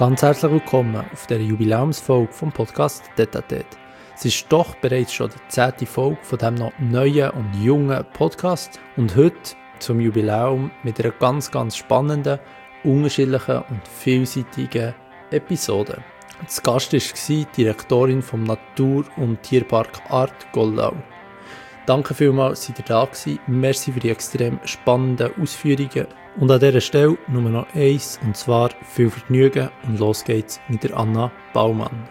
Ganz herzlich willkommen auf dieser Jubiläumsfolge vom Podcast Tête à Tête. Es ist doch bereits schon die 10. Folge von diesem noch neuen und jungen Podcast und heute zum Jubiläum mit einer ganz, ganz spannenden, unterschiedlichen und vielseitigen Episode. Das Gast war die Direktorin vom Natur- und Tierpark Arth Goldau. Danke vielmals, seid ihr da gewesen. Merci für die extrem spannenden Ausführungen. Und an dieser Stelle nur noch eins, und zwar viel Vergnügen und los geht's mit der Anna Baumann.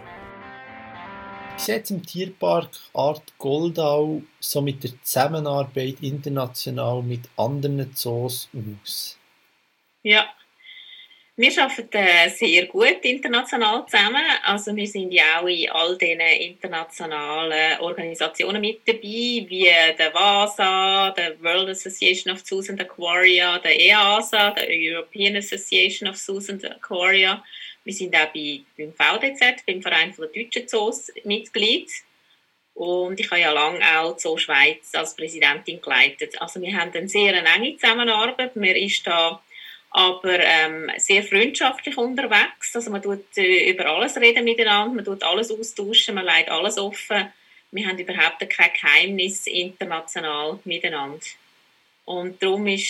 Wie sieht es im Tierpark Arth Goldau so mit der Zusammenarbeit international mit anderen Zoos aus? Ja, wir arbeiten sehr gut international zusammen. Also wir sind ja auch in all diesen internationalen Organisationen mit dabei, wie der WASA, der World Association of Zoos and Aquaria, der EASA, der European Association of Zoos and Aquaria. Wir sind auch beim VDZ, beim Verein der Deutschen Zoos, Mitglied. Und ich habe ja lange auch Zoo Schweiz als Präsidentin geleitet. Also wir haben eine sehr enge Zusammenarbeit. Man ist da aber sehr freundschaftlich unterwegs. Also man tut über alles reden miteinander, man tut alles austauschen, man legt alles offen. Wir haben überhaupt kein Geheimnis international miteinander. Und darum ist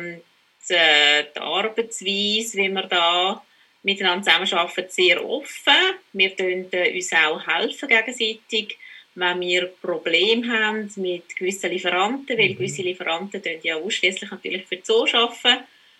die Arbeitsweise, wie wir da miteinander zusammenarbeiten, sehr offen. Wir helfen uns auch helfen gegenseitig, wenn wir Probleme haben mit gewissen Lieferanten, weil gewisse Lieferanten ja ausschliesslich natürlich für die Zoo arbeiten.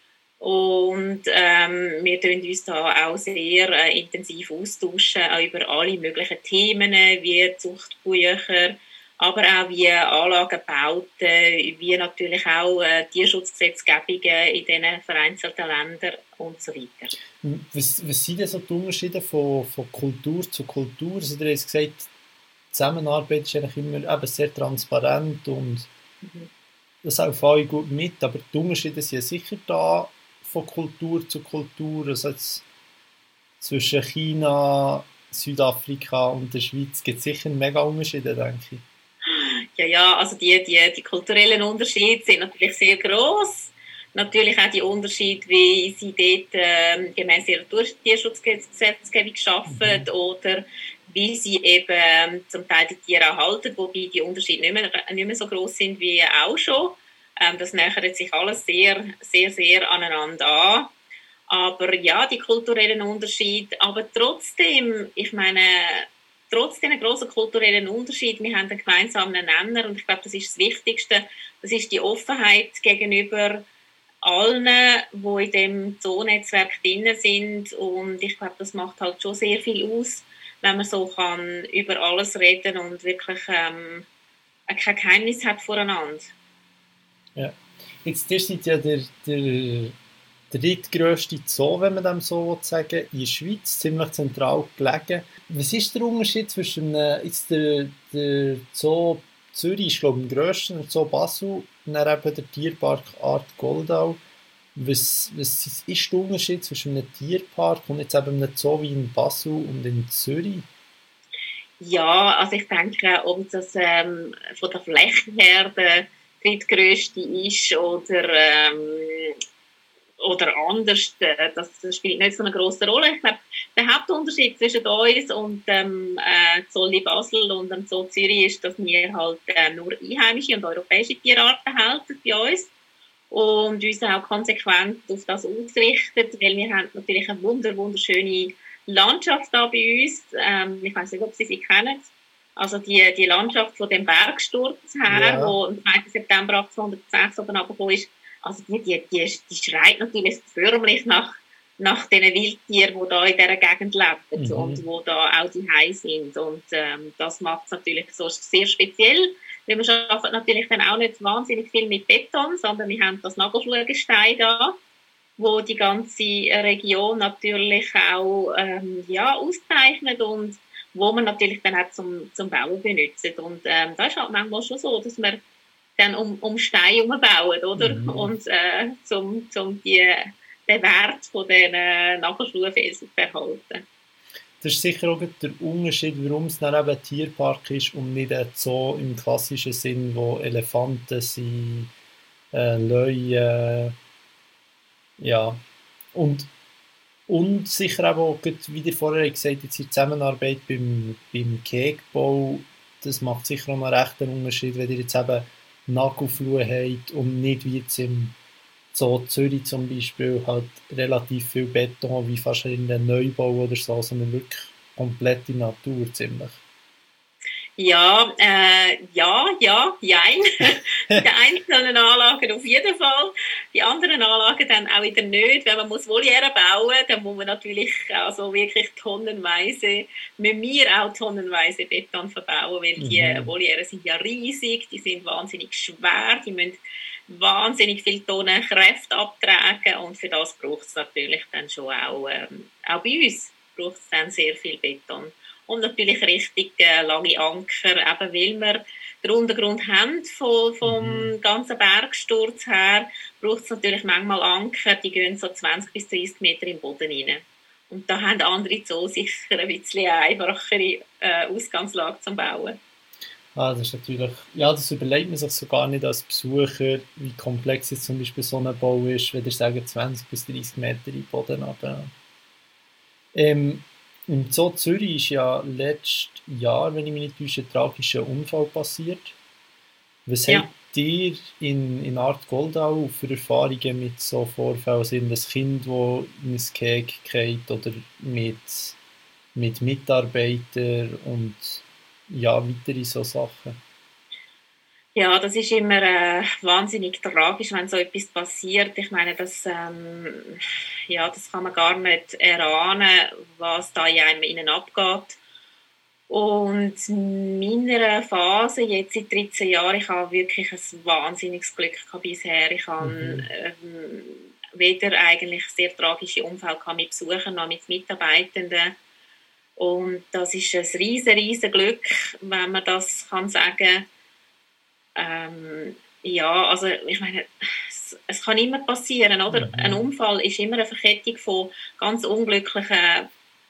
Und wir tun uns da auch sehr intensiv austauschen über alle möglichen Themen, wie Zuchtbücher, aber auch wie Anlagenbauten, wie natürlich auch Tierschutzgesetzgebungen in diesen vereinzelten Ländern und so weiter. Was sind denn so die Unterschiede von Kultur zu Kultur? Also, du hast gesagt, die Zusammenarbeit ist eigentlich immer eben sehr transparent und das auch alle gut mit, aber die Unterschiede sind ja sicher da von Kultur zu Kultur. Also jetzt zwischen China, Südafrika und der Schweiz gibt es sicher mega Unterschiede, denke ich. Ja, also die kulturellen Unterschiede sind natürlich sehr gross. Natürlich auch die Unterschiede, wie sie dort gemäss ihrer Tierschutzgesetzgebung arbeiten oder wie sie eben zum Teil die Tiere auch halten, wobei die Unterschiede nicht mehr so gross sind wie auch schon. Das nähert sich alles sehr, sehr, sehr aneinander an. Aber ja, die kulturellen Unterschiede, aber trotzdem, ich meine, trotz diesen grossen kulturellen Unterschied, wir haben einen gemeinsamen Nenner und ich glaube, das ist das Wichtigste, das ist die Offenheit gegenüber allen, die in dem Zoo-Netzwerk drin sind und ich glaube, das macht halt schon sehr viel aus, wenn man so kann über alles reden und wirklich kein Geheimnis hat voreinander. Ja. Jetzt, ihr seid ja der drittgrösste Zoo, wenn man dem so sagen will, in der Schweiz, ziemlich zentral gelegen. Was ist der Unterschied zwischen jetzt der Zoo Zürich, ist glaube ich am grössten, der Zoo Basel, und dann eben der Tierpark Arth Goldau. Was ist der Unterschied zwischen einem Tierpark und jetzt eben einem Zoo wie in Basel und in Zürich? Ja, also ich denke, ob das von der Fläche her der drittgrösste ist oder anders, das spielt nicht so eine grosse Rolle. Ich glaube, der Hauptunterschied zwischen uns und dem Zoo Basel und dem Zoo Zürich ist, dass wir halt nur einheimische und europäische Tierarten halten bei uns und uns auch konsequent auf das ausrichten, weil wir haben natürlich eine wunderschöne Landschaft da bei uns. Ich weiss nicht, ob Sie kennen. Also die Landschaft von dem Bergsturz her, wo am 2. September 1806 oben runtergekommen ist, also die schreit natürlich förmlich nach diesen Wildtieren, die da in dieser Gegend leben und die da auch daheim sind. Und das macht es natürlich so sehr speziell. Weil wir arbeiten natürlich dann auch nicht wahnsinnig viel mit Beton, sondern wir haben das Nagelschluggestein da, wo die ganze Region natürlich auch auszeichnet und wo man natürlich dann auch zum Bauen benutzt. Und da ist halt manchmal schon so, dass wir dann um Steine herumbauen, oder? Und zum den Wert von diesen Nagelschluhfelsen zu erhalten. Das ist sicher auch der Unterschied, warum es dann eben ein Tierpark ist und nicht ein Zoo im klassischen Sinn, wo Elefanten sind, Löwen, ja. Und Und sicher auch, wie ihr vorher gesagt habt, jetzt in der Zusammenarbeit beim Kegbau, das macht sicher auch noch recht einen Unterschied, wenn ihr jetzt eben Nagelfluhe habt und nicht wie jetzt im Zoo Zürich zum Beispiel halt relativ viel Beton wie fast in einem Neubau oder so, sondern wirklich komplette Natur ziemlich. Ja, jein. Bei den einzelnen Anlagen auf jeden Fall. Die anderen Anlagen dann auch wieder nicht. Wenn man Voliere bauen muss, dann muss man natürlich also wirklich tonnenweise, müssen wir auch tonnenweise Beton verbauen, weil die Voliere sind ja riesig, die sind wahnsinnig schwer, die müssen wahnsinnig viele Tonnen Kräfte abtragen und für das braucht es natürlich dann schon auch bei uns braucht es dann sehr viel Beton. Und natürlich richtig lange Anker, eben weil wir den Untergrund haben vom ganzen Bergsturz her, braucht es natürlich manchmal Anker, die gehen so 20 bis 30 Meter im Boden rein. Und da haben andere Zoos sicher ein bisschen einfachere Ausgangslage zum Bauen. Ah, das ist natürlich, ja, das überlegt man sich so gar nicht als Besucher, wie komplex jetzt zum Beispiel so ein Bau ist, wenn ihr sagen 20 bis 30 Meter in den Boden runter. Im Zoo Zürich ist ja letztes Jahr, wenn ich mich nicht täusche, ein tragischer Unfall passiert. Was habt ihr in Art Goldau für Erfahrungen mit so Vorfällen? Sind das Kind, das in ein Gehege geht oder mit Mitarbeitern und ja, weitere so Sachen? Ja, das ist immer wahnsinnig tragisch, wenn so etwas passiert. Ich meine, das kann man gar nicht erahnen, was da in einem innen abgeht. Und in meiner Phase, jetzt seit 13 Jahren, ich habe wirklich ein wahnsinniges Glück gehabt bisher. Ich habe weder eigentlich sehr tragische Unfälle gehabt mit Besuchern noch mit Mitarbeitenden. Und das ist ein riesen Glück, wenn man das kann sagen. Ja, also ich meine, es kann immer passieren, oder? Ein Unfall ist immer eine Verkettung von ganz unglücklichen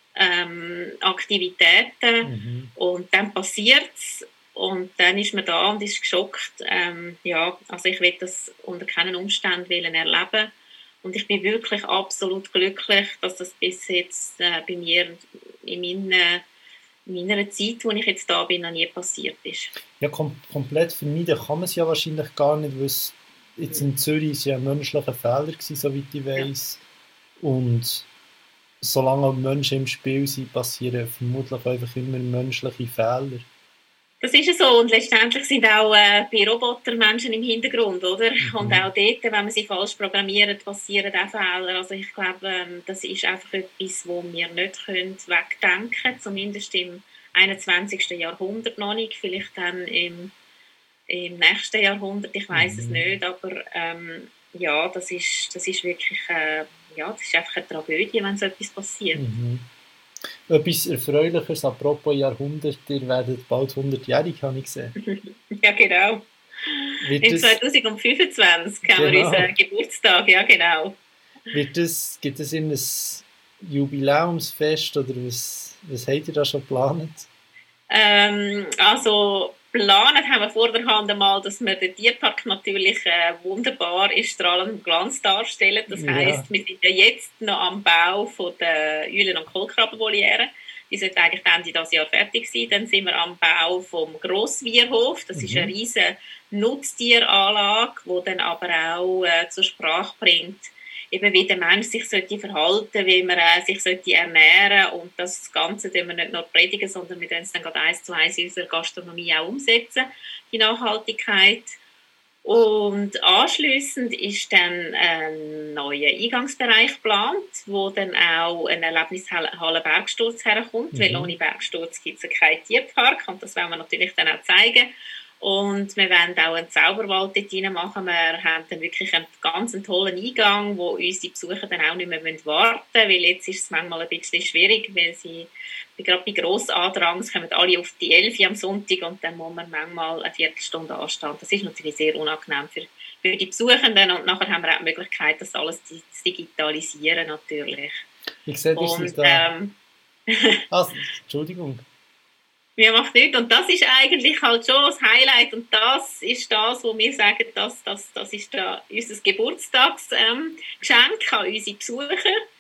Aktivitäten und dann passiert's und dann ist man da und ist geschockt. Ja, also ich will das unter keinen Umständen erleben und ich bin wirklich absolut glücklich, dass das bis jetzt bei mir in meiner Zeit, wo ich jetzt da bin, noch nie passiert ist. Ja, komplett vermeiden kann man es ja wahrscheinlich gar nicht, weil es jetzt in Zürich ist ja ein menschlicher Fehler gewesen, soweit ich weiss. Ja. Und solange Menschen im Spiel sind, passieren vermutlich einfach immer menschliche Fehler. Das ist ja so. Und letztendlich sind auch bei Robotern Menschen im Hintergrund, oder? Und auch dort, wenn man sie falsch programmiert, passieren auch Fehler. Also ich glaube, das ist einfach etwas, wo wir nicht wegdenken können, zumindest im 21. Jahrhundert noch nicht, vielleicht dann im nächsten Jahrhundert, ich weiß es nicht, aber ja, das ist wirklich das ist einfach eine Tragödie, wenn so etwas passiert. Etwas Erfreuliches, apropos Jahrhundert, ihr werdet bald 100-jährig, habe ich gesehen. Ja, genau. In 2025 haben wir unseren Geburtstag, ja genau. Gibt es ein Jubiläumsfest oder was habt ihr da schon geplant? Also geplant haben wir vor der Hand einmal, dass wir den Tierpark natürlich wunderbar in strahlendem Glanz darstellen. Das heisst, wir sind ja jetzt noch am Bau von der Eulen- und Kohlkrabbenvoliere. Die sollte eigentlich Ende dieses Jahr fertig sein. Dann sind wir am Bau vom Grosswierhof. Das ist eine riesige Nutztieranlage, die dann aber auch zur Sprache bringt, eben wie der Mensch sich sollte verhalten, wie man sich sollte ernähren und das Ganze tun wir nicht nur predigen, sondern wir es dann gerade 1:1 in unserer Gastronomie auch umsetzen, die Nachhaltigkeit. Und anschliessend ist dann ein neuer Eingangsbereich geplant, wo dann auch ein Erlebnishalle Bergsturz herkommt, weil ohne Bergsturz gibt es keinen Tierpark und das wollen wir natürlich dann auch zeigen. Und wir wollen auch einen Zauberwald dort rein machen. Wir haben dann wirklich einen ganz tollen Eingang, wo unsere Besucher dann auch nicht mehr warten müssen, weil jetzt ist es manchmal ein bisschen schwierig, weil sie gerade bei Grossandrang kommen alle auf die 11 am Sonntag und dann muss man manchmal eine Viertelstunde anstehen. Das ist natürlich sehr unangenehm für die Besuchenden und nachher haben wir auch die Möglichkeit, das alles zu digitalisieren natürlich. Ich sehe, das ist da... Entschuldigung. Ja, macht nichts. Und das ist eigentlich halt schon das Highlight. Und das ist das, wo wir sagen, das ist da unser Geburtstagsgeschenk an unsere Besucher.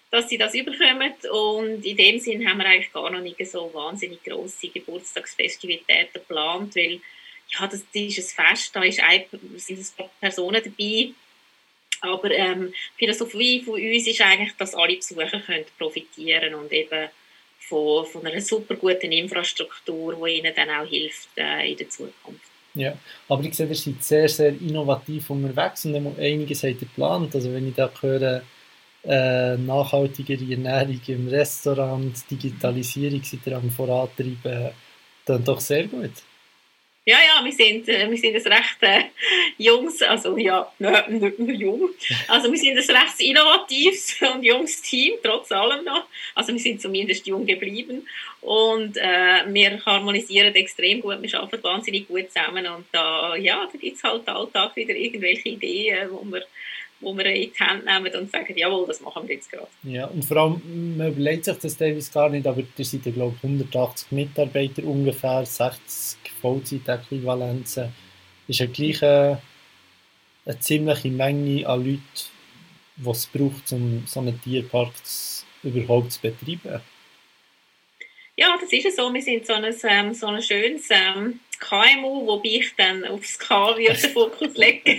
dass sie das überkommen. Und in dem Sinn haben wir eigentlich gar noch nicht so wahnsinnig grosse Geburtstagsfestivitäten geplant, weil ja, das ist ein Fest, da sind ein paar Personen dabei. Aber Philosophie von uns ist eigentlich, dass alle Besucher können profitieren und eben von einer super guten Infrastruktur, die ihnen dann auch hilft in der Zukunft. Ja, aber ich sehe, ihr seid sehr, sehr innovativ unterwegs und einiges habt ihr geplant. Also wenn ich da höre, nachhaltigere Ernährung im Restaurant, Digitalisierung seid ihr am Vorantreiben, dann doch sehr gut. Ja, wir sind ein recht junges, also ja, nicht nur jung, also wir sind ein recht innovatives und junges Team, trotz allem noch. Also wir sind zumindest jung geblieben und wir harmonisieren extrem gut, wir arbeiten wahnsinnig gut zusammen und da gibt es halt Alltag wieder irgendwelche Ideen, wo wir in die Hand nehmen und sagen, jawohl, das machen wir jetzt gerade. Ja, und vor allem, man überlegt sich das teilweise gar nicht, aber ihr seid ja, glaube ich, 180 Mitarbeiter ungefähr, 60 Vollzeitäquivalenzen. Ist ja gleich eine ziemliche Menge an Leuten, die es braucht, um so einen Tierpark überhaupt zu betreiben. Ja, das ist so. Wir sind so ein schönes KMU, wobei ich dann aufs K würde den Fokus legen.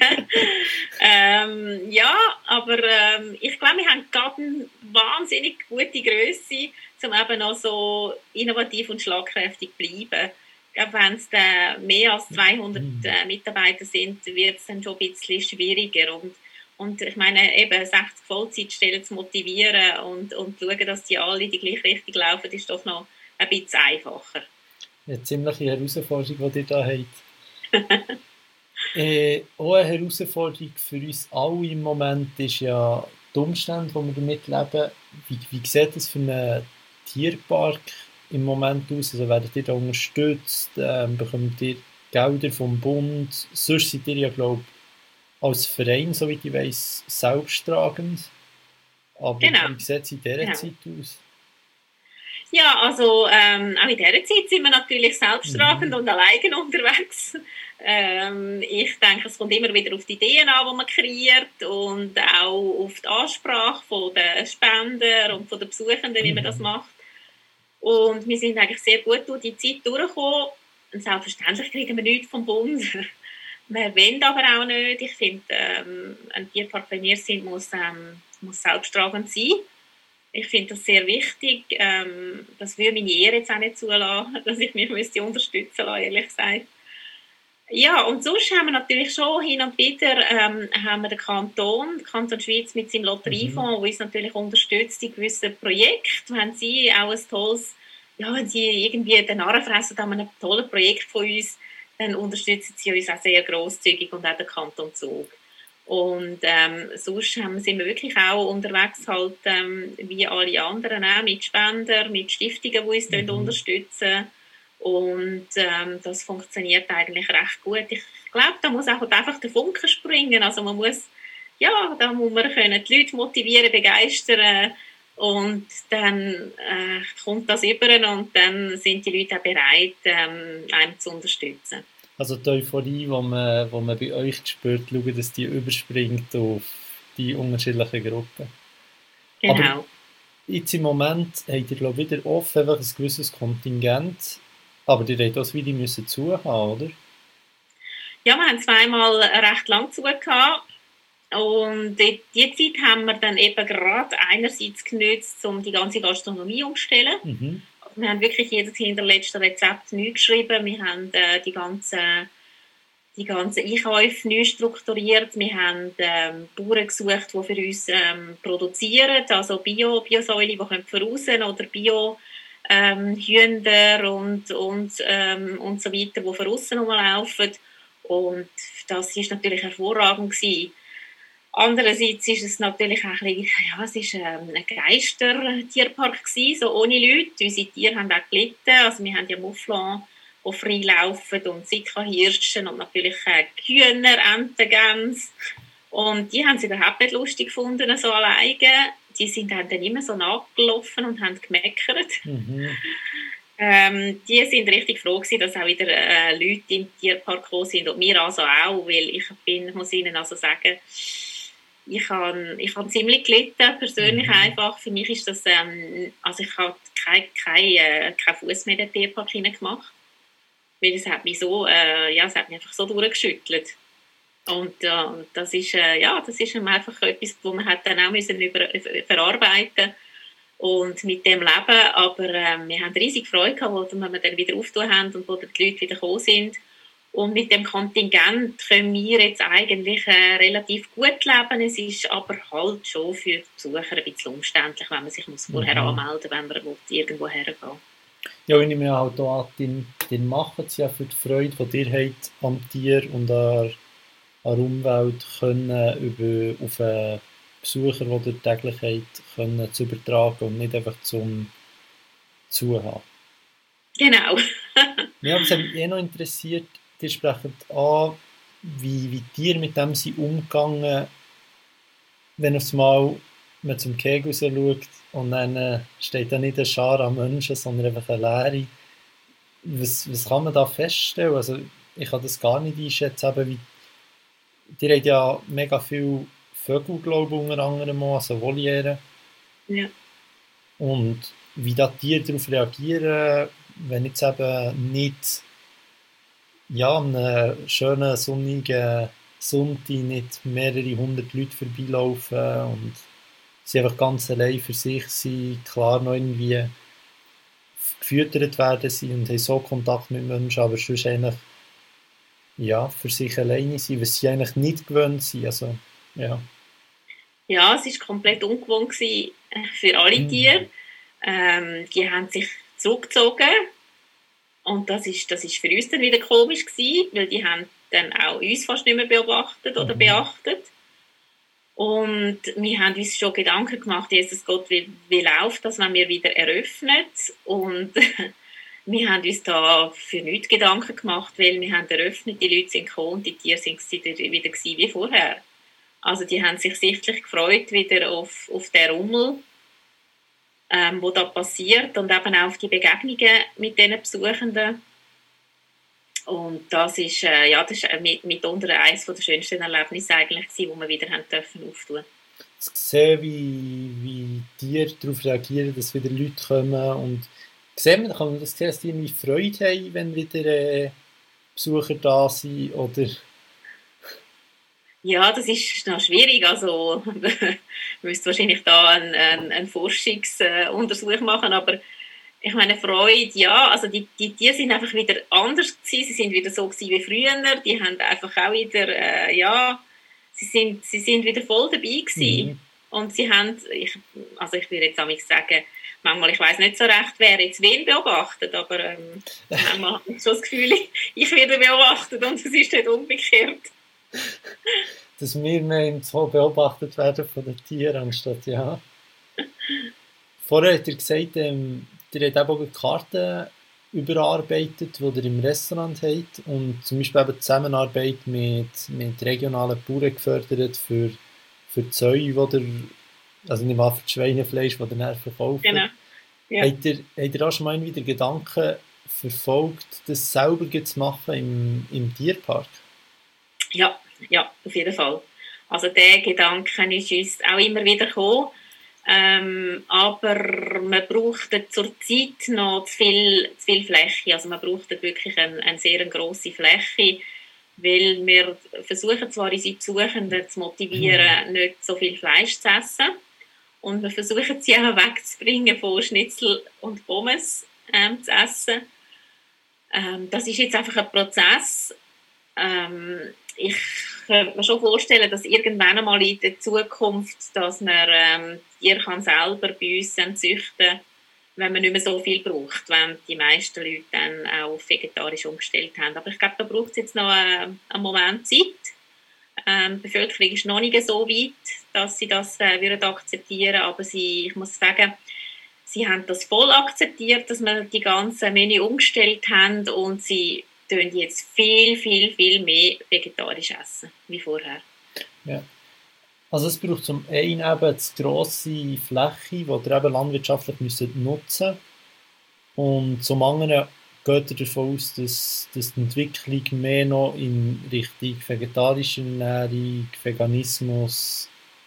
Aber ich glaube, wir haben gerade eine wahnsinnig gute Grösse, um eben noch so innovativ und schlagkräftig zu bleiben. Ich glaube, wenn es mehr als 200 Mitarbeiter sind, wird es dann schon ein bisschen schwieriger. Und ich meine, eben 60 Vollzeitstellen zu motivieren und schauen, dass die alle die gleiche Richtung laufen, ist doch noch ein bisschen einfacher. Eine ziemliche Herausforderung, die ihr da habt. Auch eine Herausforderung für uns alle im Moment ist ja die Umstände, die wir damit leben. Wie sieht das für einen Tierpark im Moment aus? Also werdet ihr da unterstützt? Bekommt ihr Gelder vom Bund? Sonst seid ihr ja, glaube ich, als Verein, soweit ich weiss, selbsttragend. Aber Genau. Wie sieht es in dieser Zeit aus? Ja, also auch in dieser Zeit sind wir natürlich selbsttragend und alleine unterwegs. Ich denke, es kommt immer wieder auf die Ideen an, die man kreiert und auch auf die Ansprache der Spender und von den Besuchenden, wie man das macht. Und wir sind eigentlich sehr gut durch die Zeit durchgekommen. Und selbstverständlich kriegen wir nichts vom Bund. Wir wollen aber auch nicht. Ich finde, ein Tierpark, wenn wir sind, muss selbsttragend sein. Ich finde das sehr wichtig. Das würde meine Ehre jetzt auch nicht zulassen, dass ich mich unterstützen lassen, ehrlich gesagt. Ja, und sonst haben wir natürlich schon hin und wieder haben wir den Kanton Schweiz mit seinem Lotteriefonds, der uns natürlich unterstützt in gewissen Projekten. Wenn sie auch ein tolles, wenn sie irgendwie den Narren fressen an einem tollen Projekt von uns, dann unterstützen sie uns auch sehr grosszügig und auch den Kanton Zug. Und sonst sind wir wirklich auch unterwegs, halt, wie alle anderen auch, mit Spendern, mit Stiftungen, die uns unterstützen. Und das funktioniert eigentlich recht gut. Ich glaube, da muss auch einfach der Funke springen. Also da muss man können die Leute motivieren, begeistern und dann kommt das über und dann sind die Leute auch bereit, einem zu unterstützen. Also die Euphorie, die man bei euch spürt, schauen, dass die überspringt auf die unterschiedlichen Gruppen. Genau. Aber jetzt im Moment habt ihr, glaube ich, wieder offen einfach ein gewisses Kontingent, aber ihr habt das wieder müssen zuhaben, oder? Ja, wir haben zweimal recht lang zugehabt. Und die Zeit haben wir dann eben gerade einerseits genutzt, um die ganze Gastronomie umzustellen. Wir haben wirklich jedes hinterletzte Rezept neu geschrieben. Wir haben die ganzen Einkäufe neu strukturiert. Wir haben Bauern gesucht, die für uns produzieren, also Biosäule, die voraus oder Bio Hühner und so weiter, die voraus rumlaufen. Und das ist natürlich hervorragend gewesen. Andererseits ist es natürlich auch ein bisschen, ein Geister-Tierpark gewesen, so ohne Leute. Unsere Tiere haben auch gelitten. Also wir haben ja Mouflons, die frei laufen und Sika-Hirsche und natürlich Hühner, Enten, Gänse. Und die haben es überhaupt nicht lustig gefunden, so alleine. Die sind dann immer so nachgelaufen und haben gemeckert. Die sind richtig froh gewesen, dass auch wieder Leute im Tierpark gekommen sind und wir also auch, weil ich muss ihnen also sagen, ich habe ziemlich gelitten, persönlich einfach. Für mich ist das, also ich habe keinen Fuß mehr in den Tierpark hineingemacht, weil es hat mich so, es hat mich einfach so durchgeschüttelt. Und das ist einfach etwas, wo man hat dann auch müssen verarbeiten und mit dem leben. Aber wir haben riesig Freude gehabt, wo wir dann wieder aufgetan haben und wo die Leute wieder gekommen sind. Und mit dem Kontingent können wir jetzt eigentlich relativ gut leben. Es ist aber halt schon für die Besucher ein bisschen umständlich, wenn man sich vorher anmelden muss, wenn man irgendwo hergehen will. Ja, wenn ich mir halt auch den machen es ja für die Freude, die ihr habt am Tier und an der Umwelt können auf einen Besucher, den ihr täglich habt, können zu übertragen und nicht einfach zum Zuhaben. Genau. Ja, aber es hat mich noch interessiert, ihr sprecht an, wie Tiere mit dem sind umgegangen, wenn aufs Mal man zum Kegel raus schaut und dann steht da nicht eine Schar an Menschen, sondern einfach eine Leere. Was kann man da feststellen? Also ich kann das gar nicht einschätzen, eben wie ihr habt ja mega viele Vögel, glaube ich, unter anderem auch, also Voliere. Ja. Und wie da Tiere darauf reagieren, wenn jetzt eben nicht an einem schönen, sonnigen Sonntag nicht mehrere hundert Leute vorbeilaufen und sie einfach ganz allein für sich sind, klar noch irgendwie gefüttert werden sie und haben so Kontakt mit Menschen, aber sonst eigentlich für sich alleine sein, was sie eigentlich nicht gewöhnt sind. Also, ja. Ja, es war komplett ungewohnt für alle Tiere. Die haben sich zurückgezogen und das ist für uns dann wieder komisch gewesen, weil die haben dann auch uns fast nicht mehr beobachtet oder beachtet. Und wir haben uns schon Gedanken gemacht, Jesus Gott, wie läuft das, wenn wir wieder eröffnen? Und wir haben uns da für nichts Gedanken gemacht, weil wir haben eröffnet, die Leute sind gekommen und die Tiere sind wieder wie vorher. Also die haben sich sichtlich gefreut wieder auf den Rummel, wo da passiert und eben auch auf die Begegnungen mit diesen Besuchenden. Und das ist mitunter eines der schönsten Erlebnisse eigentlich gewesen, wo wir wieder haben dürfen auftun. Zu sehen, wie Tiere darauf reagieren, dass wieder Leute kommen und kann man das sehen, dass die irgendwie Freude haben, wenn wieder Besucher da sind, oder? Ja, das ist noch schwierig. Also, man müsste wahrscheinlich da einen Forschungsuntersuch machen, aber ich meine, Freude, ja, also die Tiere sind einfach wieder anders gewesen, sie sind wieder so gewesen wie früher, die haben einfach auch wieder, sie sind wieder voll dabei gewesen. Und sie haben, ich würde jetzt auch sagen, manchmal, ich weiss nicht so recht, wer jetzt wen beobachtet, aber manchmal habe ich schon das Gefühl, ich werde beobachtet und es ist nicht umgekehrt. Dass wir mehr so beobachtet werden von den Tieren, anstatt, ja. Vorher hat ihr gesagt, ihr habt auch die Karten überarbeitet, die ihr im Restaurant habt und zum Beispiel eben die Zusammenarbeit mit regionalen Bauern gefördert für die Säue, also nicht mal für das Schweinefleisch, das ihr dann verkauft. Genau. Ja. Habt ihr auch schon mal wieder Gedanken verfolgt, das selber zu machen im Tierpark? Ja, auf jeden Fall. Also der Gedanke ist uns auch immer wieder gekommen. Aber man braucht zurzeit noch zu viel Fläche. Also man braucht wirklich eine sehr grosse Fläche, weil wir versuchen zwar unsere Besuchenden zu motivieren, nicht so viel Fleisch zu essen. Und wir versuchen sie auch wegzubringen von Schnitzel und Pommes zu essen. Das ist jetzt einfach ein Prozess. Ich könnte mir schon vorstellen, dass irgendwann einmal in der Zukunft, dass man Tiere selber bei uns züchten kann, wenn man nicht mehr so viel braucht, wenn die meisten Leute dann auch auf vegetarisch umgestellt haben. Aber ich glaube, da braucht es jetzt noch einen Moment Zeit. Die Bevölkerung ist noch nicht so weit, dass sie das würden akzeptieren, aber ich muss sagen, sie haben das voll akzeptiert, dass wir die ganzen Menü umgestellt haben und sie tun jetzt viel, viel, viel mehr vegetarisch essen, wie vorher. Ja. Also es braucht zum einen eben eine grosse Fläche, die ihr eben landwirtschaftlich nutzen müsst. Und zum anderen geht ihr davon aus, dass die Entwicklung mehr noch in Richtung vegetarische Ernährung, Veganismus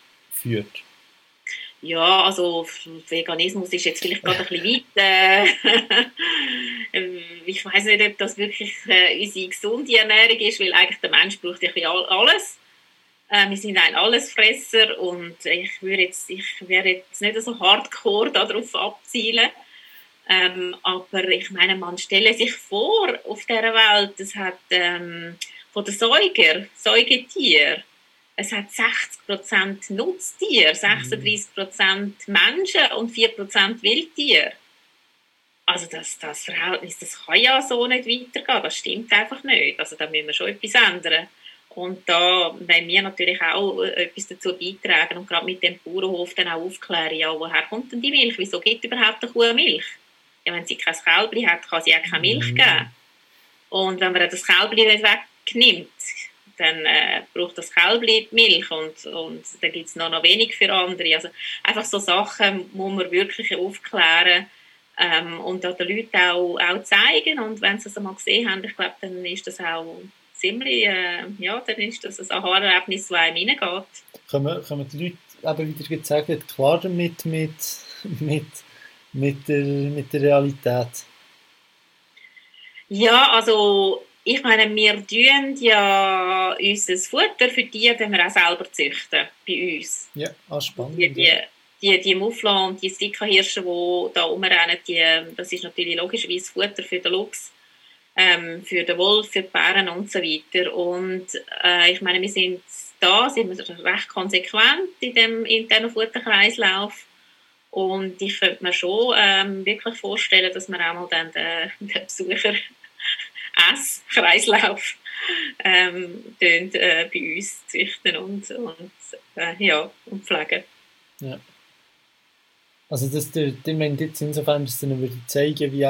führt? Ja, also Veganismus ist jetzt vielleicht gerade ein bisschen weit. Ich weiß nicht, ob das wirklich unsere gesunde Ernährung ist, weil eigentlich der Mensch braucht ja alles. Wir sind ein Allesfresser und ich werde jetzt nicht so hardcore darauf abzielen. Aber ich meine, man stelle sich vor, auf dieser Welt, es hat von den Säugetieren, es hat 60% Nutztiere, 36% Menschen und 4% Wildtiere. Also das Verhältnis, das kann ja so nicht weitergehen, das stimmt einfach nicht. Also da müssen wir schon etwas ändern. Und da wollen wir natürlich auch etwas dazu beitragen und gerade mit dem Bauernhof dann auch aufklären, ja, woher kommt denn die Milch? Wieso gibt überhaupt eine Kuh Milch? Ja, wenn sie kein Kälbli hat, kann sie auch keine Milch geben. Und wenn man das Kälbli nicht wegnimmt, dann braucht das Kälbli Milch und dann gibt es noch wenig für andere. Also einfach so Sachen muss man wirklich aufklären und den Leuten auch zeigen. Und wenn sie das einmal gesehen haben, ich glaube, dann ist das auch ziemlich, dann ist das ein Aha-Erlebnis, das einem reingeht. Können die Leute eben wieder sagen, klar damit mit der Realität? Ja, also ich meine, wir tun ja unser Futter für die, wenn wir auch selber züchten, bei uns. Ja, spannend. Die Mufflon und die Sika-Hirsche, die da rumrennen, das ist natürlich logischerweise Futter für den Luchs, für den Wolf, für die Bären und so weiter. Und ich meine, wir sind recht konsequent in dem internen Futterkreislauf. Und ich könnte mir schon wirklich vorstellen, dass wir auch mal dann den Besucher Esskreislauf bei uns züchten und pflegen. Ja. Also das meint jetzt insofern, dass dann würde zeigen, wie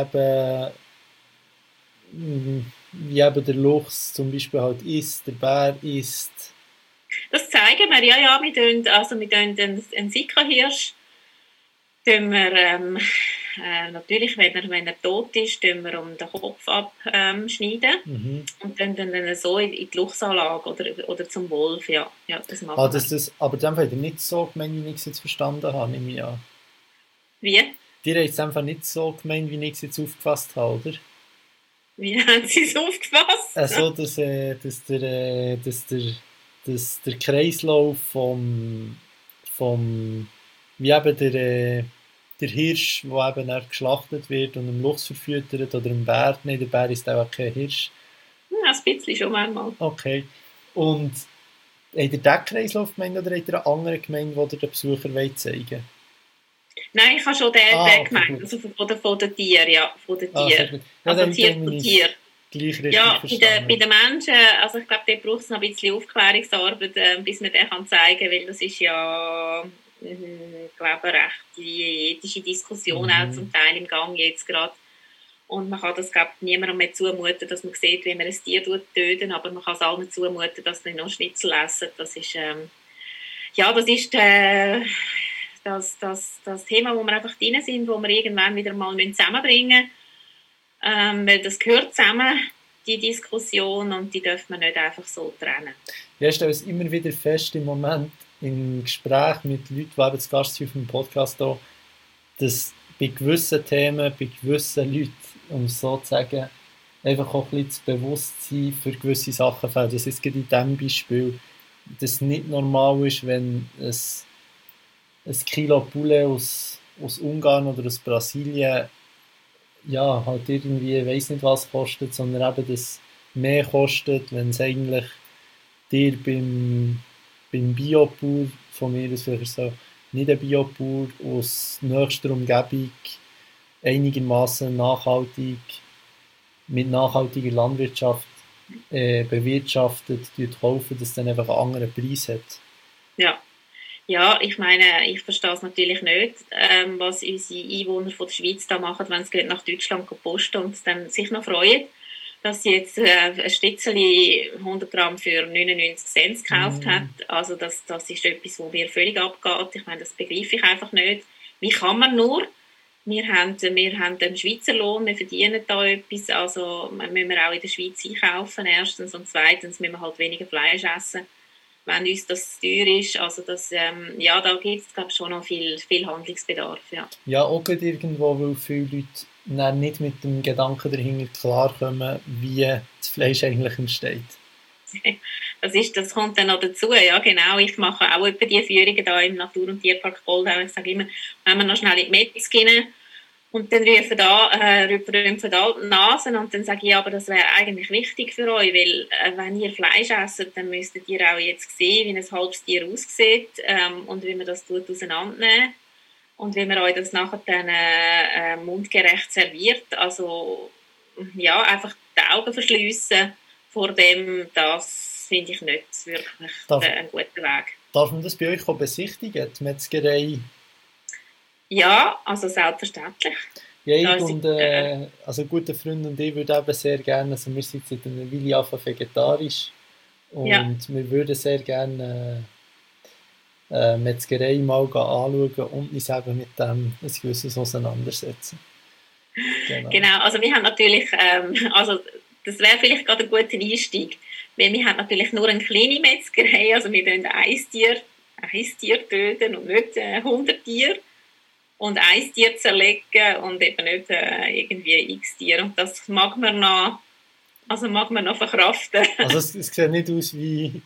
eben der Luchs zum Beispiel halt isst, der Bär isst. Das zeigen wir, ja. Wir tun einen Sika-Hirsch, natürlich, wenn er tot ist, tun wir um den Kopf abschneiden und dann so in die Luchsanlage oder zum Wolf, ja das machen wir. Aber dann hat er nicht so gemeint, wie ich es jetzt verstanden habe, nehme ich an. Wie? Die haben es einfach nicht so gemeint, wie ich es jetzt aufgefasst habe, oder? Wie haben Sie es aufgefasst? Also, dass der Kreislauf vom wie eben der Hirsch, der eben dann geschlachtet wird und im Luchs verfüttert, oder im Bär, nein, der Bär ist auch kein Hirsch. Ja, ein bisschen schon manchmal. Okay. Und habt ihr diesen Kreislauf gemeint oder habt ihr einen anderen gemeint, den ihr den Besucher zeigen wollt? Nein, ich habe schon den gemeint, also von den Tieren, ja, von den Tieren. Ja, also Tier zu Tier. Ja, bei den Menschen, also ich glaube, da braucht es noch ein bisschen Aufklärungsarbeit, bis man den kann zeigen kann, weil das ist ja, ich glaube, eine recht ethische Diskussion auch zum Teil im Gang jetzt gerade. Und man kann das, glaube ich, niemandem mehr zumuten, dass man sieht, wie man ein Tier töten, aber man kann es allen zumuten, dass sie noch Schnitzel essen. Das ist, das Thema, wo wir einfach drin sind, wo wir irgendwann wieder mal zusammenbringen müssen. Weil das gehört zusammen, die Diskussion, und die dürfen wir nicht einfach so trennen. Ja, ich stelle es immer wieder fest im Moment im Gespräch mit Leuten, die eben zu Gast sind auf dem Podcast hier, dass bei gewissen Themen, bei gewissen Leuten, um es so zu sagen, einfach auch ein bisschen das Bewusstsein für gewisse Sachen fehlt. Das ist gerade in diesem Beispiel, dass es nicht normal ist, wenn ein Kilo Poulet aus Ungarn oder aus Brasilien halt irgendwie, ich weiss nicht was kostet, sondern eben das mehr kostet, wenn es eigentlich dir beim Biobauer, von mir aus vielleicht so nicht ein Biobauer, aus nächster Umgebung einigermaßen nachhaltig, mit nachhaltiger Landwirtschaft bewirtschaftet, kaufen, dass es dann einfach einen anderen Preis hat. Ja, ich meine, ich verstehe es natürlich nicht, was unsere Einwohner von der Schweiz da machen, wenn sie nach Deutschland posten und dann sich noch freuen, dass sie jetzt ein Stitzeli 100 Gramm für 99 Cent gekauft hat. Also das ist etwas, wo mir völlig abgeht. Ich meine, das begreife ich einfach nicht. Wie kann man nur? Wir haben einen Schweizer Lohn, wir verdienen da etwas, also müssen wir auch in der Schweiz einkaufen, erstens, und zweitens müssen wir halt weniger Fleisch essen. wenn uns das zu teuer ist. Also das, ja, da gibt es, glaube ich, schon noch viel Handlungsbedarf. Ja, Ja, auch gerade irgendwo, weil viele Leute dann nicht mit dem Gedanken dahinter klarkommen, wie das Fleisch eigentlich entsteht. das kommt dann noch dazu. Ja, genau. Ich mache auch etwa die Führungen da im Natur- und Tierpark Goldau. Ich sage immer, wenn wir noch schnell in die Metzger rein und dann rümpfen da die Nasen und dann sage ich, aber das wäre eigentlich wichtig für euch, weil wenn ihr Fleisch esst, dann müsstet ihr auch jetzt sehen, wie ein halbes Tier aussieht und wie man das auseinandernehmen und wie man euch das nachher dann mundgerecht serviert. Also ja, einfach die Augen verschliessen vor dem, das finde ich nicht wirklich ein guter Weg. Darf man das bei euch auch besichtigen, die Metzgerei? Ja, also selbstverständlich. Ja, ich und also ein guter Freund und ich würden eben sehr gerne, also wir sind seit einer Weile einfach vegetarisch und Ja. wir würden sehr gerne Metzgerei mal anschauen und uns eben mit dem ein gewisses auseinandersetzen. Genau, also wir haben natürlich, also das wäre vielleicht gerade ein guter Einstieg, weil wir haben natürlich nur eine kleine Metzgerei, also wir töten ein Tier töten und nicht 100 Tiere und ein Tier zerlegen und eben nicht irgendwie x Tiere und das mag man noch verkraften. Also es sieht nicht aus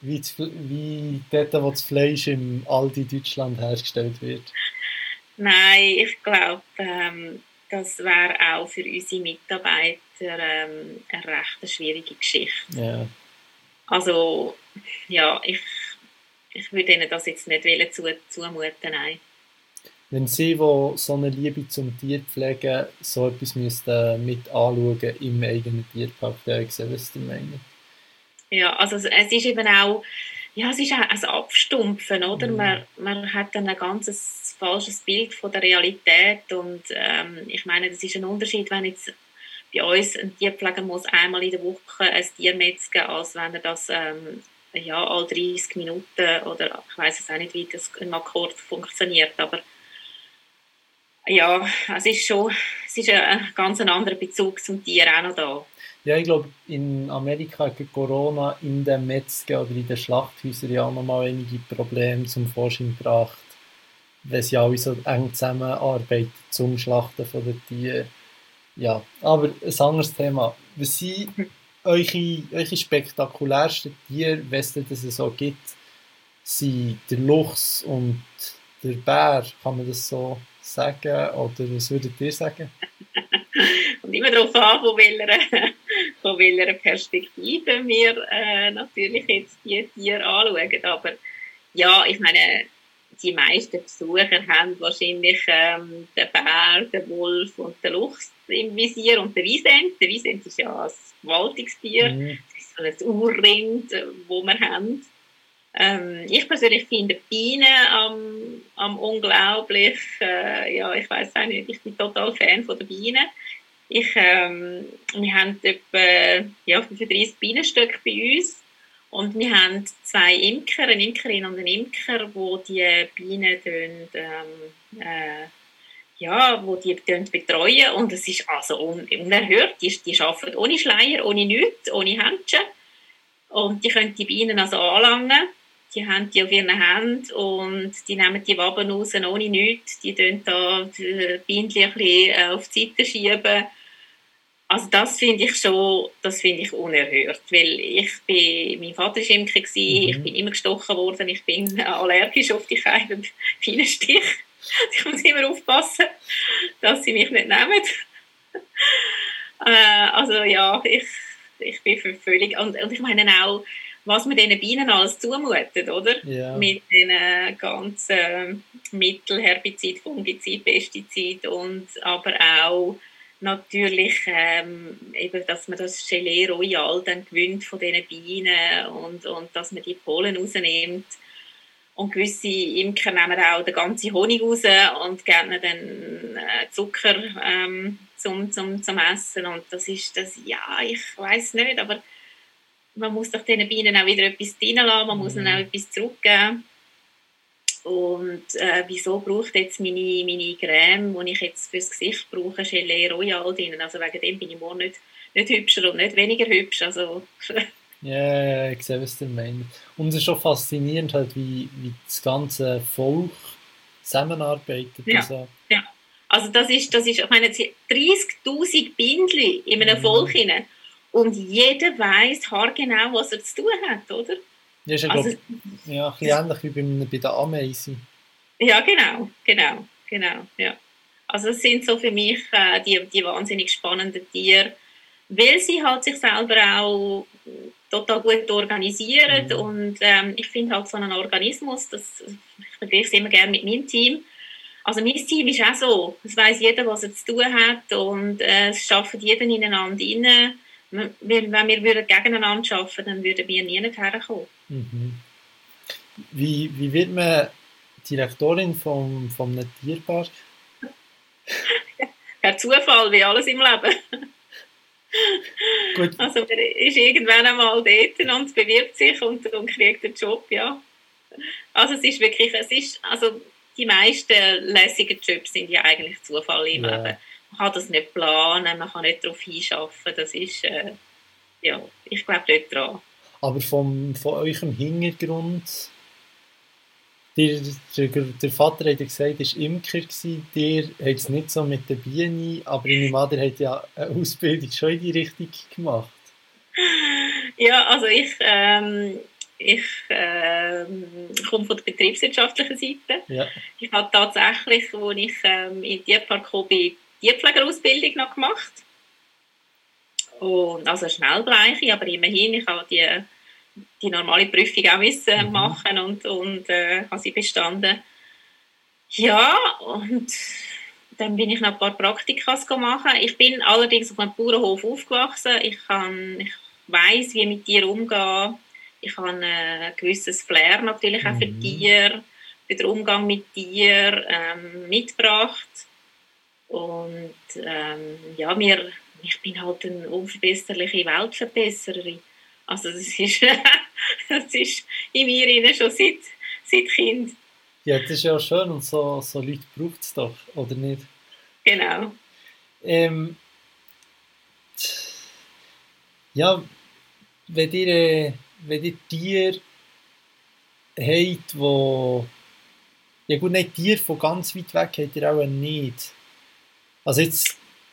wie dort, wo das Fleisch im Aldi Deutschland hergestellt wird. Nein, ich glaube, das wäre auch für unsere Mitarbeiter eine recht schwierige Geschichte. Ja. Also, ja, ich würde ihnen das jetzt nicht zumuten, nein. Wenn Sie, die so eine Liebe zum Tier pflegen, so etwas müssten mit anschauen im eigenen Tierpark, ja, ich sehe, was Sie meinen. Ja, also es ist eben auch, ja, es ist auch ein Abstumpfen, oder? Man hat dann ein ganz falsches Bild von der Realität und ich meine, das ist ein Unterschied, wenn jetzt bei uns ein Tierpfleger muss einmal in der Woche ein Tier metzgen, als wenn er das ja, alle 30 Minuten oder ich weiß es auch nicht, wie das im Akkord funktioniert, aber ja, es ist ein ganz anderer Bezug zum Tier auch noch da. Ja, ich glaube, in Amerika hat Corona in den Metzgen oder in den Schlachthäusern ja auch nochmal einige Probleme zum Vorschein gebracht, wenn sie alle so eng zusammenarbeiten zum Schlachten von den Tieren. Ja, aber ein anderes Thema. Was sind eure spektakulärsten Tiere, wenn es das so gibt, sind der Luchs und der Bär? Kann man das so sagen? Oder was würdet ihr sagen? Und immer darauf an, von welcher Perspektive wir natürlich jetzt die Tiere anschauen. Aber ja, ich meine, die meisten Besucher haben wahrscheinlich den Bär, den Wolf und den Luchs im Visier und den Wiesent. Der Wiesent ist ja ein gewaltiges Tier. Das ist so ein Urrind, das wir haben. Ich persönlich finde Bienen am unglaublich, ja, ich weiß auch nicht, ich bin total Fan von der Bienen. Wir haben etwa ja, 35 Bienenstöcke bei uns und wir haben zwei Imker, eine Imkerin und einen Imker, wo die Bienen betreuen und es ist also unerhört. Die arbeiten ohne Schleier, ohne nichts, ohne Händchen und die können die Bienen also anlangen. Die haben die auf ihren Händen und die nehmen die Waben raus ohne nichts. Die tun da die Bienen ein bisschen auf die Seite schieben. Also das finde ich unerhört, weil mein Vater war Imker, ich bin immer gestochen worden, ich bin allergisch auf die Keime Bienenstich. Ich muss immer aufpassen, dass sie mich nicht nehmen. Also ja, ich bin völlig, und ich meine auch, was man diesen Bienen alles zumutet, oder? Ja. Mit den ganzen Mitteln, Herbizid, Fungizid, Pestizid und aber auch natürlich eben, dass man das Gelee Royal dann gewinnt von diesen Bienen und dass man die Pollen rausnimmt. Und gewisse Imker nehmen auch den ganzen Honig raus und geben dann Zucker zum Essen. Und das, ja, ich weiss nicht, aber man muss doch diesen Bienen auch wieder etwas drin lassen, man muss ihnen auch etwas zurückgeben. Und wieso braucht jetzt meine Creme, die ich jetzt fürs Gesicht brauche, Gelee Royal drin? Also wegen dem bin ich morgen nicht hübscher und nicht weniger hübsch. Also Ja, ich sehe, was du meinst. Und es ist schon faszinierend, halt, wie das ganze Volk zusammenarbeitet. Ja, Also, ja. Also das ist, ich meine, 30'000 Bindli in einem Volk mhm. hinein. Und jeder weiß haargenau, was er zu tun hat, oder? Ja, ist ja, Also, glaube ja, ein das, bisschen ähnlich wie bei den Ameisen. ja, genau, ja. Also das sind so für mich die wahnsinnig spannenden Tiere, weil sie halt sich selber auch total gut organisieren Mhm. und ich finde halt so einen Organismus, ich vergleiche es immer gerne mit meinem Team. Also mein Team ist auch so, es weiß jeder, was er zu tun hat und es schafft jeder ineinander rein. Wenn wir würden gegeneinander arbeiten, dann würden wir nie herkommen. Mhm. Wie wird man Direktorin vom einem Tierpark? Per Zufall, wie alles im Leben. Gut, Also man ist irgendwann einmal dort und bewirbt sich und kriegt den Job, ja. Also es ist wirklich, also die meisten lässigen Jobs sind ja eigentlich Zufall im ja. Leben. Man kann das nicht planen, man kann nicht darauf hinschaffen, das ist, ja, ich glaube dort dran. Aber von eurem Hintergrund, der, der Vater hat ja gesagt, er war Imker gewesen, der hat es nicht so mit der Biene, aber in nehme an, der hat ja eine Ausbildung schon in die Richtung gemacht. Ja, also ich komme von der betriebswirtschaftlichen Seite. Ja. Ich habe tatsächlich, als ich in den Tierpark kam, die Tierpflegerausbildung noch gemacht. Und, also Schnellbleiche, aber immerhin, ich habe die normale Prüfung auch müssen Mhm. machen und habe sie bestanden. Ja, und dann bin ich noch ein paar Praktikas machen. Ich bin allerdings auf einem Bauernhof aufgewachsen. Ich weiss, wie mit Tieren umgehen. Ich habe ein gewisses Flair natürlich auch für Mhm. Tiere, für den Umgang mit Tieren mitgebracht. Und ja, ich bin halt eine unverbesserliche Weltverbessererin. Also das ist, das ist in mir rein schon seit Kind. Ja, das ist ja schön und so Leute braucht es doch, oder nicht? Genau. Ähm, ja, wenn ihr Tiere habt, wo ja gut, nicht Tiere von ganz weit weg habt ihr auch nicht. Also jetzt,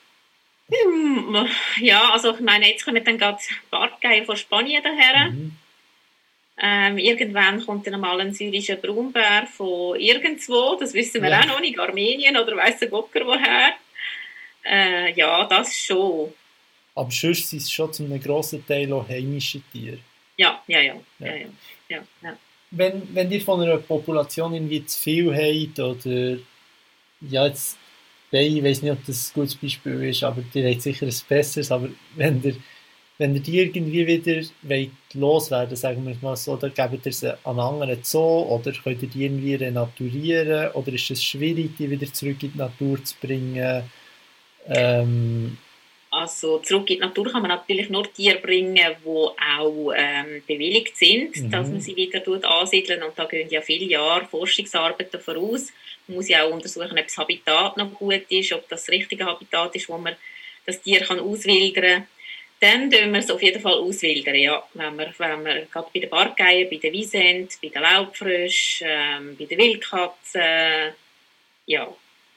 Ja, also ich meine, jetzt kommen dann gerade Bartgeier von Spanien daher. mhm. Irgendwann kommt dann mal ein syrischer Braunbär von irgendwo, das wissen wir Ja, auch noch nicht, Armenien oder weiss der Gocker woher. Ja, das schon. aber sonst sind es schon zu einem grossen Teil auch heimische Tiere. Ja, ja, ja, ja, Ja. ja, ja, ja. Wenn ihr von einer Population irgendwie zu viel habt oder ja, jetzt ich weiß nicht, ob das ein gutes Beispiel ist, aber ihr habt sicher ein besseres, aber wenn ihr die irgendwie wieder wollt loswerden, sagen wir mal so, dann gebt ihr sie an einen anderen Zoo oder könnt ihr die irgendwie renaturieren oder ist es schwierig, die wieder zurück in die Natur zu bringen? Ähm, Also zurück in die Natur kann man natürlich nur Tiere bringen, die auch bewilligt sind, dass man mhm, sie wieder ansiedeln. Und da gehen ja viele Jahre Forschungsarbeiten voraus. Man muss ja auch untersuchen, ob das Habitat noch gut ist, ob das richtige Habitat ist, wo man das Tier kann auswildern kann. Dann tun wir es auf jeden Fall auswildern, ja. Wenn wir gerade bei den Bartgeiern, bei den Wisent, bei den Laubfröschen, bei den Wildkatzen, ja.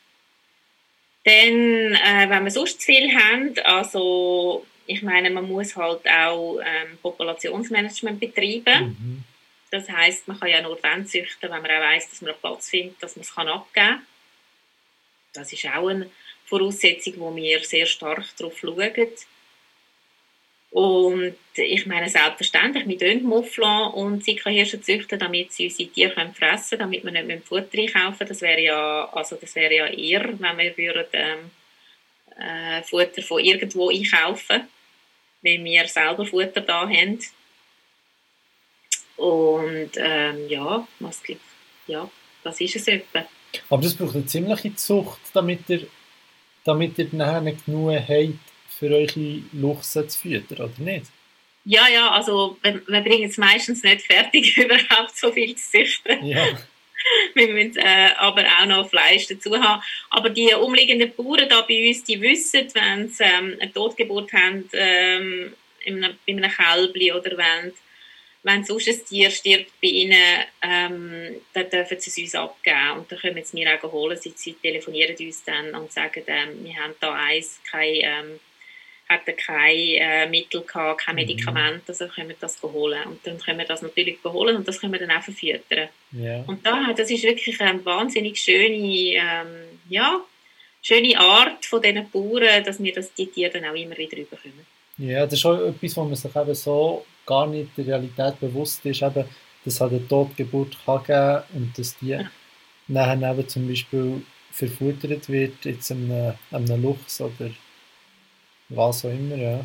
Dann, wenn wir sonst zu viel haben, also ich meine, man muss halt auch Populationsmanagement betreiben. mhm. Das heisst, man kann ja nur dann züchten, wenn man auch weiss, dass man einen Platz findet, dass man es abgeben kann. Das ist auch eine Voraussetzung, wo wir sehr stark darauf schauen. Und ich meine, selbstverständlich, wir züchten Mouflon und Sika-Hirsche züchten, damit sie unsere Tiere fressen können, damit wir nicht mit dem Futter einkaufen. Das wäre ja eher, wenn wir würden, Futter von irgendwo einkaufen, weil wir selber Futter da haben. Und ja, das ist es etwa. Aber das braucht eine ziemliche Zucht, damit ihr nachher nicht genug habt, für eure Luchse zu füttern, oder nicht? Ja, also wir bringen es meistens nicht fertig, überhaupt so viel zu züchten. Ja. Wir müssen aber auch noch Fleisch dazu haben. Aber die umliegenden Bauern da bei uns, die wissen, wenn sie eine Totgeburt haben, bei einem Kälbchen oder wenn sonst ein Tier stirbt bei ihnen, dann dürfen sie es uns abgeben. Und dann können sie mir auch holen. Sie telefonieren uns dann und sagen, wir haben da hatten kein Mittel gehabt, kein Medikament, also können wir das holen. Und dann können wir das natürlich holen und das können wir dann auch verfüttern. Ja. Und das ist wirklich eine wahnsinnig schöne, schöne Art von diesen Bauern, dass wir die Tiere dann auch immer wieder rüberkommen. Ja, das ist auch etwas, wo man sich eben so gar nicht der Realität bewusst ist, eben, dass es halt eine Totgeburt kann geben und dass die nachher eben zum Beispiel verfuttert wird, jetzt einem Luchs oder was auch immer, ja.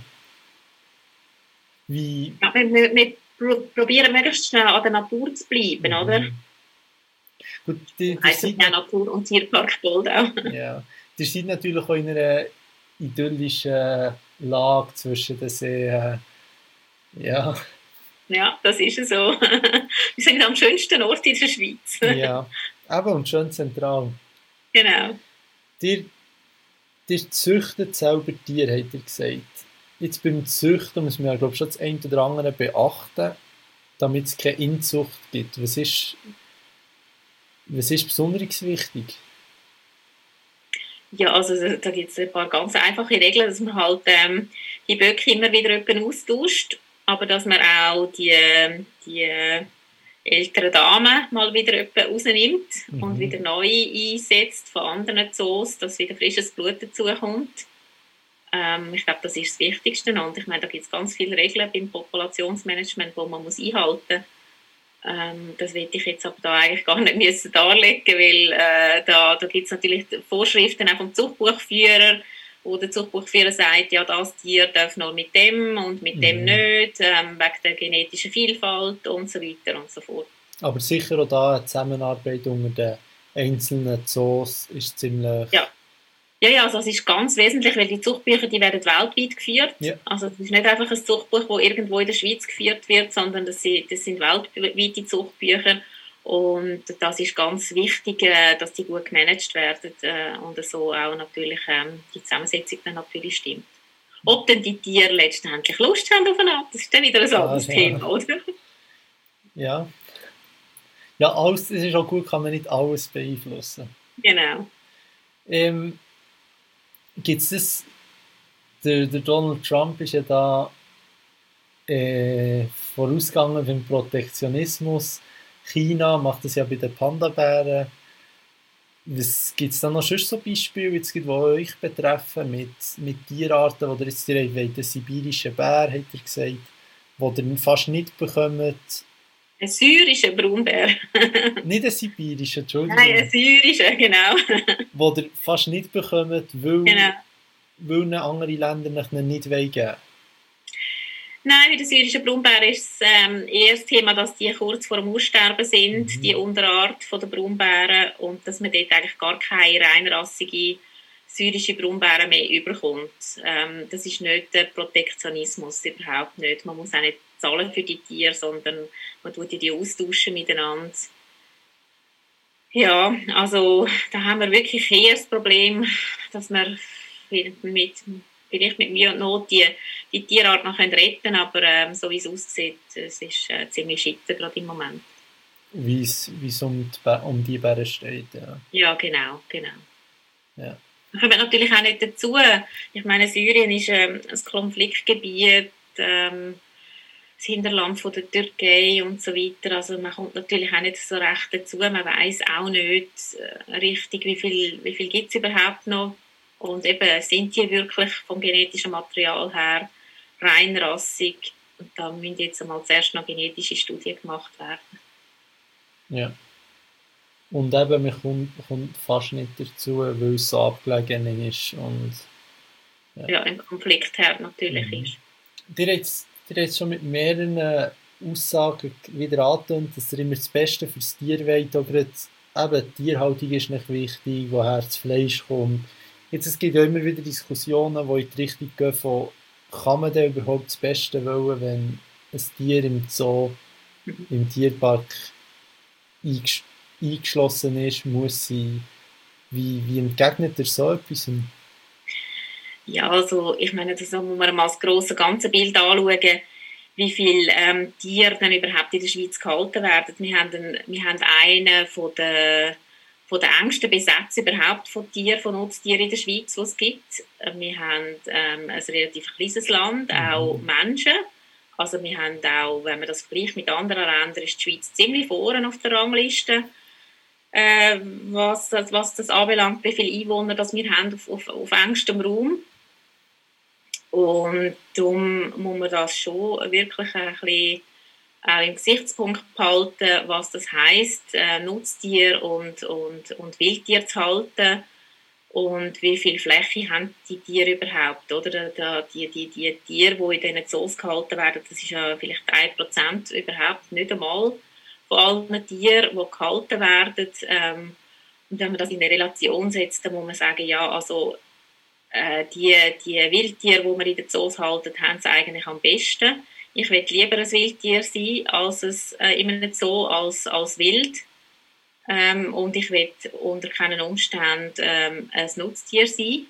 Wie... Ja, wir probieren möglichst schnell an der Natur zu bleiben, oder? Gut, heisst ja Natur- und Tierpark Goldau. Ja, ihr seid natürlich auch in einer idyllischen Lage zwischen den Seen. Ja. Ja, das ist so. Wir sind am schönsten Ort in der Schweiz. Ja, eben und schön zentral. Genau. Ihr züchtet selber Tiere, habt ihr gesagt. Jetzt beim Züchten muss man ja, glaube ich, schon das eine oder andere beachten, damit es keine Inzucht gibt. Was ist besonders wichtig? Ja, also da gibt es ein paar ganz einfache Regeln, dass man halt die Böcke immer wieder austauscht, aber dass man auch die älteren Damen mal wieder rausnimmt und wieder neu einsetzt von anderen Zoos, dass wieder frisches Blut dazukommt. Ich glaube, das ist das Wichtigste. Und ich meine, da gibt es ganz viele Regeln beim Populationsmanagement, die man muss einhalten muss. Das will ich jetzt aber da eigentlich gar nicht müssen darlegen, weil da gibt es natürlich Vorschriften auch vom Zuchtbuchführer, wo der Zuchtbuchführer sagt, ja, das Tier darf nur mit dem und mit dem nicht, wegen der genetischen Vielfalt und so weiter und so fort. Aber sicher auch da eine Zusammenarbeit unter den einzelnen Zoos ist ziemlich... Ja, also das ist ganz wesentlich, weil die Zuchtbücher, die werden weltweit geführt. Ja. Also es ist nicht einfach ein Zuchtbuch, das irgendwo in der Schweiz geführt wird, sondern das sind weltweite Zuchtbücher. Und das ist ganz wichtig, dass die gut gemanagt werden und so auch natürlich die Zusammensetzung dann natürlich stimmt. Ob denn die Tiere letztendlich Lust haben aufeinander, das ist dann wieder ein anderes Thema, oder? Ja. Ja, alles, es ist auch gut, kann man nicht alles beeinflussen. Genau. Gibt es das, der Donald Trump ist ja da vorausgegangen beim Protektionismus. China macht das ja bei den Panda-Bären. Gibt es da noch sonst so Beispiele, die euch betreffen, mit Tierarten, wo ihr jetzt direkt wollt, den sibirischen Bär, hat er gesagt, wo ihr fast nicht bekommt? Ein syrischer Braunbär. Nicht ein sibirischer, Entschuldigung. Nein, ein syrischer, genau. Wo ihr fast nicht bekommt, weil andere Länder nicht geben wollen. Nein, bei den syrischen Braunbären ist eher das Thema, dass die kurz vor dem Aussterben sind, die Unterart der Braunbären, und dass man dort eigentlich gar keine reinrassige syrische Braunbären mehr überkommt. Das ist nicht der Protektionismus, überhaupt nicht. Man muss auch nicht zahlen für die Tiere, sondern man tut die austauschen miteinander. Ja, also da haben wir wirklich eher das Problem, dass wir vielleicht mit Mühe und Not die Tierart noch retten können, aber so wie es aussieht, es ist ziemlich schitter gerade im Moment. Wie es um die Bären steht, ja. Ja, genau. Ja. Wir kommen natürlich auch nicht dazu. Ich meine, Syrien ist ein Konfliktgebiet, das Hinterland von der Türkei und so weiter. Also man kommt natürlich auch nicht so recht dazu. Man weiß auch nicht richtig, wie viel gibt es überhaupt noch. Und eben, sind die wirklich vom genetischen Material her reinrassig? Und da müssen jetzt einmal zuerst noch genetische Studien gemacht werden. Ja. Und eben, man kommt fast nicht dazu, weil es so abgelegen ist. Und, ja, ein Konfliktherd natürlich ist. Ihr habt jetzt schon mit mehreren Aussagen wieder angetönt, dass ihr immer das Beste für das Tier wollt, aber jetzt, eben, die Tierhaltung ist nicht wichtig, woher das Fleisch kommt. Jetzt, es gibt ja immer wieder Diskussionen, die in die Richtung gehen von, kann man denn überhaupt das Beste wollen, wenn ein Tier im Zoo, im Tierpark eingeschlossen ist, muss sie, wie entgegnet ihr so etwas? Ja, also ich meine, das muss man mal das grosse ganze Bild anschauen, wie viele Tiere dann überhaupt in der Schweiz gehalten werden. Wir haben einen von der engsten Besätze überhaupt von Tieren, von Nutztieren in der Schweiz, die es gibt. Wir haben ein relativ kleines Land, auch Menschen. Also wir haben auch, wenn man das vergleicht mit anderen Ländern, ist die Schweiz ziemlich vorne auf der Rangliste, was das anbelangt, wie viele Einwohner das wir haben auf engstem Raum. Und darum muss man das schon wirklich ein bisschen im Gesichtspunkt behalten, was das heisst, Nutztier und Wildtier zu halten und wie viel Fläche haben die Tiere überhaupt, oder? Die Tiere, die in diesen Zoos gehalten werden, das ist ja vielleicht 1% überhaupt, nicht einmal von allen Tieren, die gehalten werden. Und wenn man das in eine Relation setzt, dann muss man sagen, ja, also die Wildtiere, die wir in den Zoos halten, haben es eigentlich am besten. Ich will lieber ein Wildtier sein, als in einem Zoo als wild. Und ich will unter keinen Umständen ein Nutztier sein.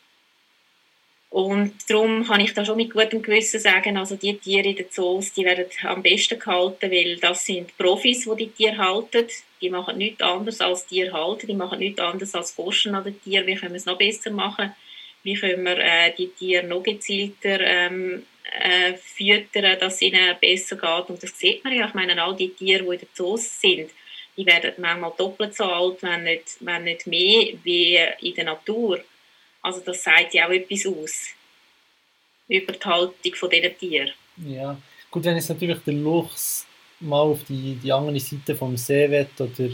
Und darum kann ich da schon mit gutem Gewissen sagen, also die Tiere in den Zoos, die werden am besten gehalten, weil das sind Profis, die Tiere halten. Die machen nichts anderes als Tiere halten, die machen nichts anderes als forschen an den Tieren. Wie können wir es noch besser machen? Wie können wir die Tiere noch gezielter füttern, dass es ihnen besser geht? Und das sieht man ja. Ich meine, all die Tiere, die in den Zoos sind, die werden manchmal doppelt so alt, wenn nicht mehr, wie in der Natur. Also das sagt ja auch etwas aus über die Haltung dieser Tiere. Ja, gut, wenn jetzt natürlich der Luchs mal auf die andere Seite vom See will oder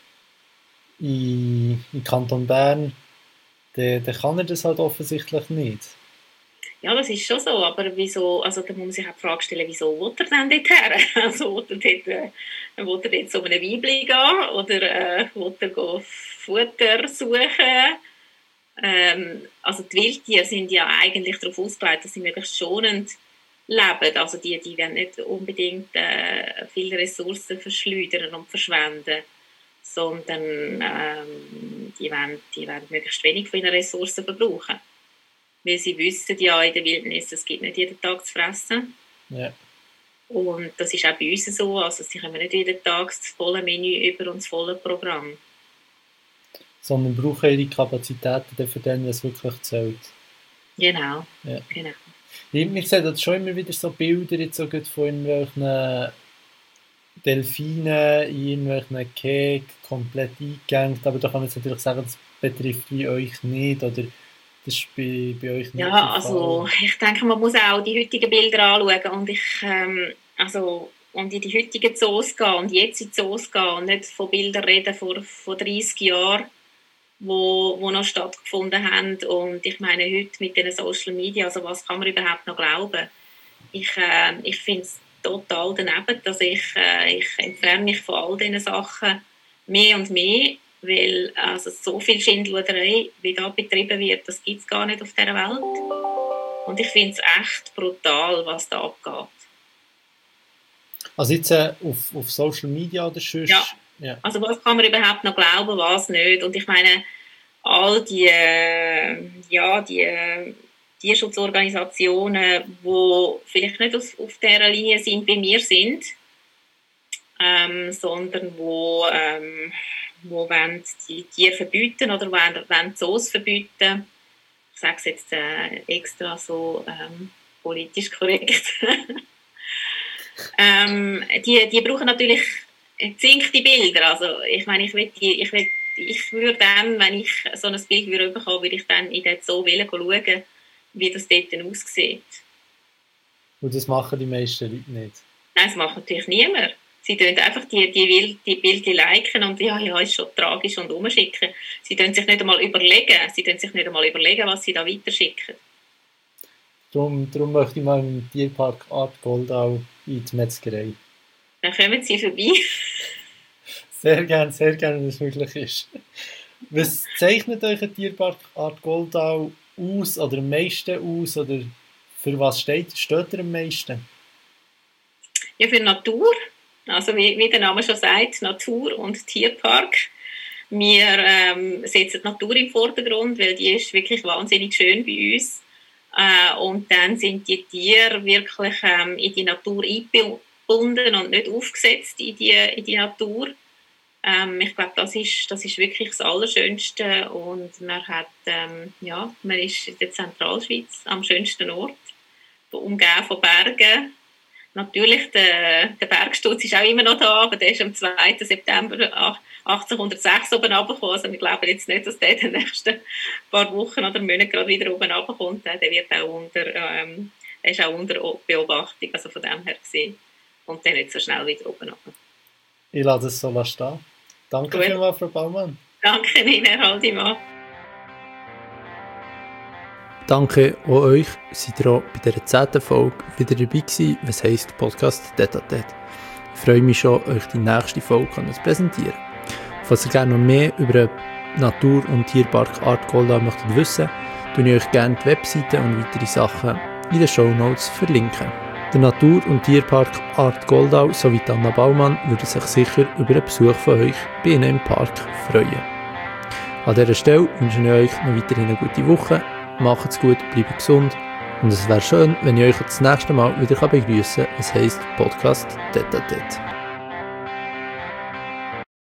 in Kanton Bern, dann kann er das halt offensichtlich nicht. Ja, das ist schon so, aber wieso, also da muss man sich auch die Frage stellen, wieso will er denn dort her? Also will er dort so eine Weibli gehen oder will er Futter suchen? Also die Wildtiere sind ja eigentlich darauf ausgelegt, dass sie möglichst schonend leben. Also die werden nicht unbedingt viele Ressourcen verschleudern und verschwenden, sondern die wollen möglichst wenig von ihren Ressourcen verbrauchen. Weil sie wissen ja in der Wildnis, es gibt nicht jeden Tag zu fressen. Ja. Und das ist auch bei uns so, also sie kommen nicht jeden Tag das volle Menü über und das volle Programm. Sondern brauchen ihre Kapazitäten für den, was wirklich zählt. Genau, ja. Genau. Ich sehe das schon immer wieder so Bilder jetzt so von irgendwelchen Delfinen in irgendwelchen Kägen komplett eingegangen, aber da kann man jetzt natürlich sagen, das betrifft wie euch nicht, oder das ist bei euch nicht. Ja, also ich denke, man muss auch die heutigen Bilder anschauen und und in die heutigen Zoos gehen und jetzt in die Zoos gehen und nicht von Bildern reden von 30 Jahren, wo noch stattgefunden haben. Und ich meine, heute mit den Social Media, also was kann man überhaupt noch glauben? Ich finde es total daneben, dass ich entferne mich von all diesen Sachen mehr und mehr, weil also so viel Schindluderei, wie da betrieben wird, das gibt es gar nicht auf dieser Welt. Und ich finde es echt brutal, was da abgeht. Also jetzt auf Social Media oder sonst? Ja. Also was kann man überhaupt noch glauben, was nicht? Und ich meine, all die Tierschutzorganisationen, die vielleicht nicht auf dieser Linie sind, wie wir sind, sondern wo wollen die Tiere verbieten oder wollen Zoos verbieten. Ich sage es jetzt extra so politisch korrekt. Die brauchen natürlich gezinkte Bilder. Also ich meine, ich würde dann, wenn ich so ein Bild bekomme, würde ich dann in den Zoo schauen, wie das dort aussieht. Und das machen die meisten Leute nicht? Nein, das macht natürlich niemand. Sie tun einfach die Bilder liken und ja, ist schon tragisch und umschicken. Sie tun sich nicht einmal überlegen, was sie da weiterschicken. Darum möchte ich mal im Tierpark Art Goldau in die Metzgerei. Dann kommen Sie vorbei. Sehr gerne, wenn es möglich ist. Was zeichnet euch ein Tierpark Art Goldau aus oder am meisten aus? Oder für was steht er am meisten? Ja, für Natur. Also wie der Name schon sagt, Natur und Tierpark. Wir setzen die Natur im Vordergrund, weil die ist wirklich wahnsinnig schön bei uns. Und dann sind die Tiere wirklich in die Natur eingebunden und nicht aufgesetzt in die Natur. Ich glaube, das ist wirklich das Allerschönste. Und man hat, man ist in der Zentralschweiz am schönsten Ort, umgeben von Bergen. Natürlich, der Bergsturz ist auch immer noch da, aber der ist am 2. September 1806 oben runtergekommen. Also wir glauben jetzt nicht, dass der in den nächsten paar Wochen oder Monaten gerade wieder oben runterkommt. Der wird auch ist auch unter Beobachtung, also von dem her gesehen. Und dann nicht so schnell wieder oben runter. Ich lasse es so stehen. Danke vielmals, Frau Baumann. Danke Ihnen, Herr Haldimann. Danke auch euch, seid ihr auch bei dieser 10. Folge wieder dabei gewesen, was heisst Podcast Tête-à-Tête. Ich freue mich schon, euch die nächste Folge zu präsentieren. Falls ihr gerne noch mehr über den Natur- und Tierpark Art Goldau möchtet wissen, tue ich euch gerne die Webseite und weitere Sachen in den Shownotes verlinken. Der Natur- und Tierpark Art Goldau sowie Anna Baumann würden sich sicher über einen Besuch von euch bei Ihnen im Park freuen. An dieser Stelle wünsche ich euch noch weiterhin eine gute Woche. Macht's gut, bleibt gesund und es wäre schön, wenn ich euch das nächste Mal wieder begrüßen kann. Es heisst Podcast Tête-à-Tête.